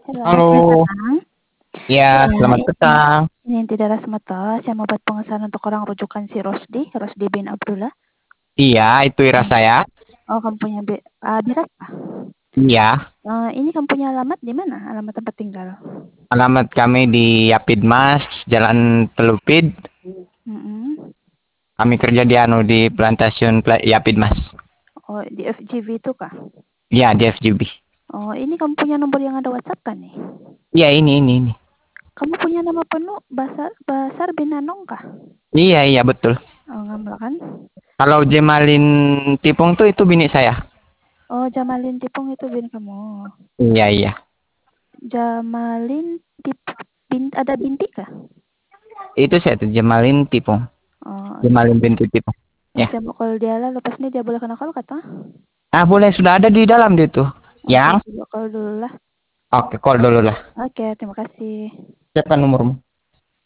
Halo, selamat Halo, datang. ya Iya, selamat petang. ini inti daerah Sumatera. Saya mau buat pengesahan untuk orang rujukan si Rosdi bin Abdullah. Iya, itu Ira saya. Oh, kamu punya Biras? Iya, Ini kamu punya alamat di mana? Alamat tempat tinggal? alamat kami di Yapidmas, Jalan Pelupid. Mm-mm. Kami kerja di Plantasiun Yapidmas. Oh, di FGV itu kah? Iya, di FGB. Oh, ini kamu punya nomor yang ada WhatsApp kan nih? Iya, ini. Kamu punya nama penuh Basar bin Nanong kah? Iya, iya betul. Oh, ngambil kan? Kalau Jemalin Tipung tuh itu bini saya. Oh, Jamalin Tipung itu bin kamu. Iya, iya. Jamalin ada binti kah? Itu saya tuh Jemalin Tipung. Oh, oke. Jemalin binti Tipung. Ya. Saya mau call dia lah. Lepas ini dia boleh kena call kata? Ah, boleh sudah ada di dalam itu. Oke, Yang? coba call dulu lah. Oke, call dulu lah. Oke, terima kasih. Siapa nomormu?